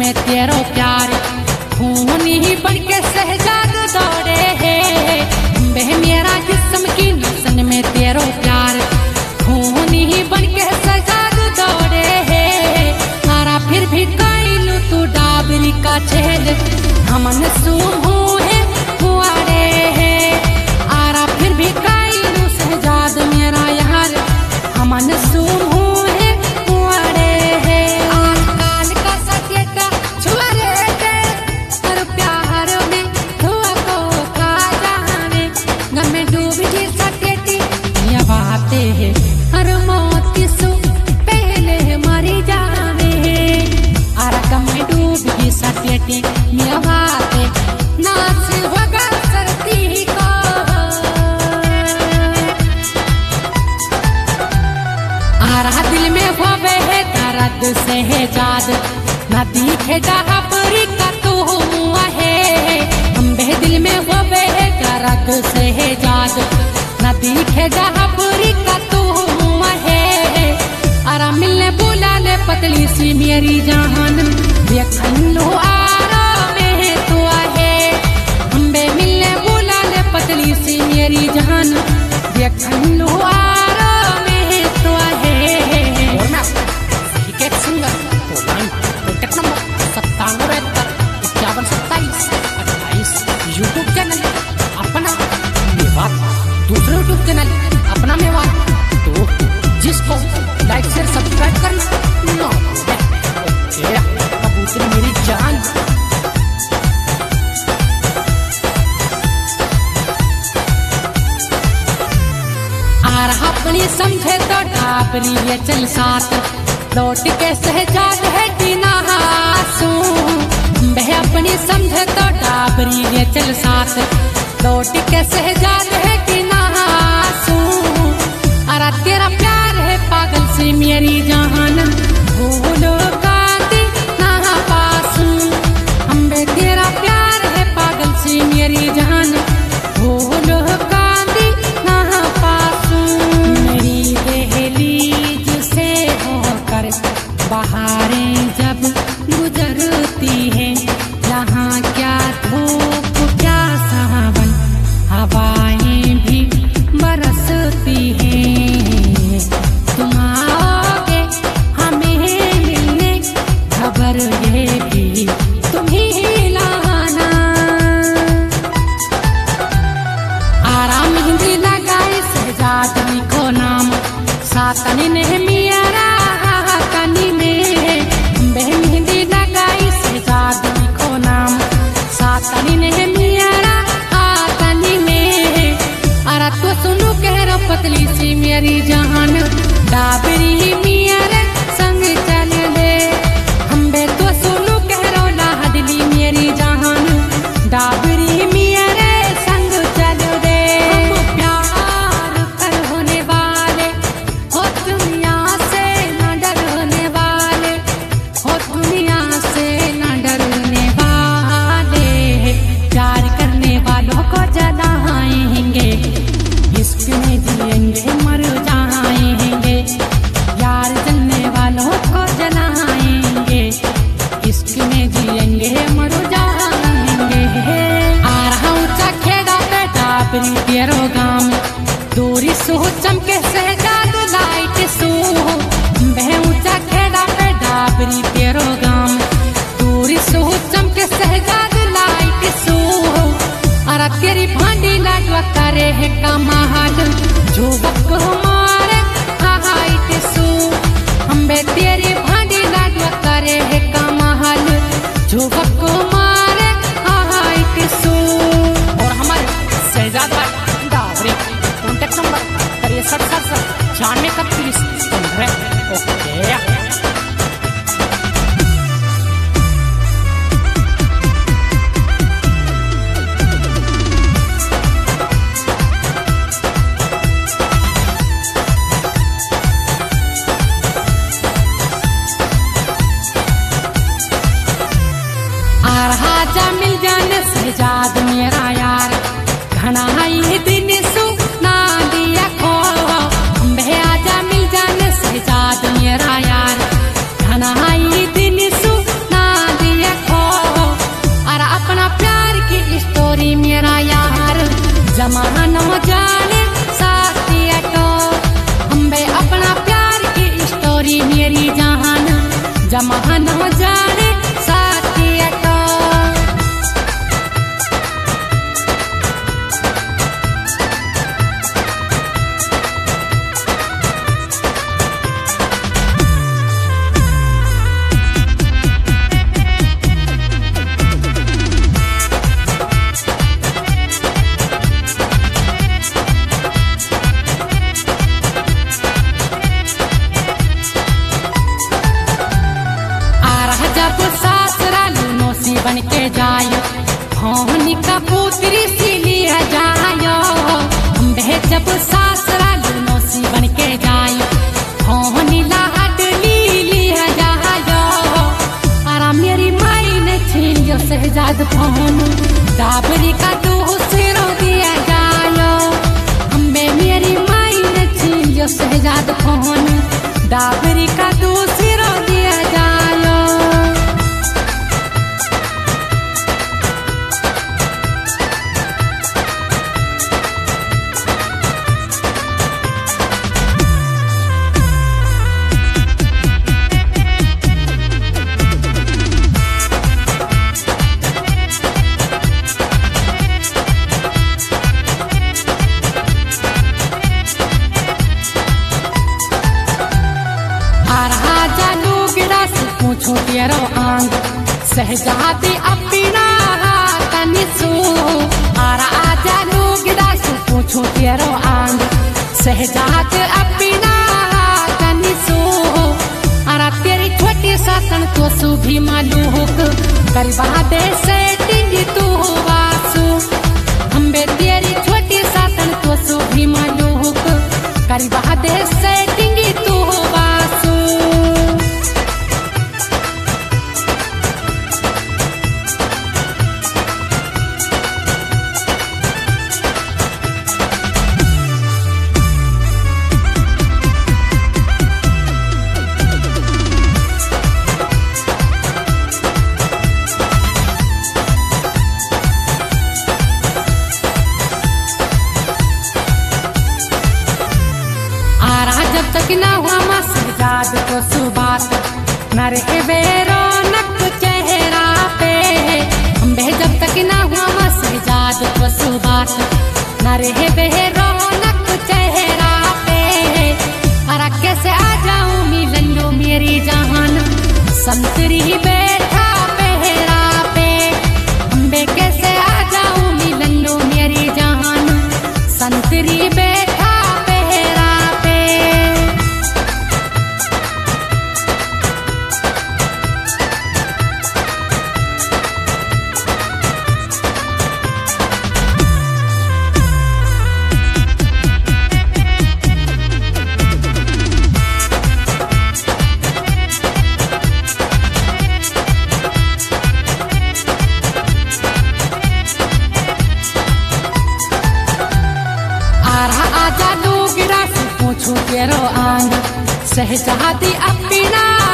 में तेरो प्यार खून ही बन के शहजाद दौड़े है। बह मेरा जिस्म की नसन में तेरो प्यार खून ही बन के शहजाद दौड़े है। मारा फिर भी काइलू तू डाबरी का छेद हमन सूहू है हुआरे है। आरा फिर भी काइलू शहजाद मेरा यार हमन सूहू है हुआरे है। आजकल का सकेता छुआरे दे पर प्यार में धुआ को खा जाने गम में डूब जी सकेती ये बातें है हर मौत की सु पहले मरी जाने आरा गम में डूब जी सकेती ये बातें नाच होगा सरती को। आरा दिल में होवे है दर्द से है जाद न दिखे डाबरी का तू हुआ है। अम्बे दिल में होवे है दर्द से है जाद न दिखे डाबरी का तू हुआ है। आरा मिलने बुला ले पतली सी मेरी जान देखन लो आरा में तू है। अम्बे मिलने बुला ले पतली सी मेरी जान देखन लो आरा में तू है। Singer contact number 9772512728 YouTube channel अपना मेवात दूसरे यूट्यूब चैनल अपना मेवात तो जिसको लाइक शेयर सब्सक्राइब करना ना भूले। कबूतर मेरी जान आ रहा अपनी समझे तो डाबरी ये चल साथ लौट के शहजाद है टीना हासू। बह अपनी समझे तो डाबरी ये चल साथ लौट के शहजाद है टीना हासू। अरे तेरा प्यार है पागल सी मेरी जान भूलो काती ना पासू। अम्बे तेरा प्यार है पागल सी मेरी जान भूलो काती ना पासू। मेरी दहलीज से होकर बहारें जब गुजरती है यहाँ क्या धूप क्या सावन हवाएं भी बरसती हैं। तुम आओगे हमें मिलने खबर ये भी तुम ही लाना। आराम हिंदी लगाए शहजाद लिखो नाम सातनी ने मियारा कनी में। बह हिंदी लगाई शहजाद लिखो नाम सातनी ने मियारा कनी में। अरे तो सुनो कह रो पतली सी मेरी जान डाबरी मियारे संग चल दे। अम्बे तो सुनो कह रो लाडली मेरी जान डाबरी मियारे संग चल दे। हम प्यार कर होने वाले हो दुनिया से न डरने वाले हो दुनिया से न डरने वाले। प्यार करने वालों को जलाएंगे इश्क में जिएंगे मर जाएंगे। यार जलने वालों को जलाएंगे इश्क में जिएंगे मर जाएंगे। आ रहा ऊंचा खेड़ा पे डाबरी तेरो गाम दूरी सो चमके शहजाद लाइट सो। बह ऊंचा खेड़ा पे डाबरी तेरो गाम दूरी सो चमके शहजाद लाइट सो। अरे तेरी भांडी लाडवा करे है कमाल जो वक्त हमारे हाइट सो। अम्बे तेरी भांडी लाडवा करे है कमाल जो वक्त हमारे हाइट सो। और हमारे शहजाद भाई डाबरी कॉन्टैक्ट नंबर 63679615 ओके। मिल जाने शहजाद मेरा यार घना ही दिन सु ना दिया खो। बह आजा मिल जाने शहजाद मेरा यार घना ही दिन सु ना दिया जमाना जाने साथियता जब सासरा लूनो सी बन के जायो भौनी का पुत्री सी लिया जायो बे जब सासरा लूनो सी बन के जायो भौनी लाडली लिया जायो अरा मेरी माई ने छीन लियो शहजाद भौन डाबरी का दूसरो दिया जायो अम्बे मेरी माई ने छीन लियो शहजाद भौन डाबरी का दूसरो दिया जायो पूछो तेरो आंग शहजादी अपना तनिसो आरा आजा लोगदा सु पूछो तेरो आंग शहजाद अपना तनिसो आरा तेरी छोटी सासन तो सु भी मालूक करवा दे सेटिंग तू वासु अम्बे तेरी छोटी सासन तो सु भी मालूक करवा दे सेटिंग तू वासु जब तक न हुआ शहजाद को सुबात न रहे बेरौनक चेहरा पे अम्बे जब तक न हुआ शहजाद को सुबात न रहे बेरौनक चेहरा पे अरा कैसे आ जाऊं मिलन लो मेरी जान संतरी बैठा पहरा पे अम्बे कैसे आ जाऊं मिलन लो मेरी जान संतरी बैठा तेरो आंग शहजादी अपना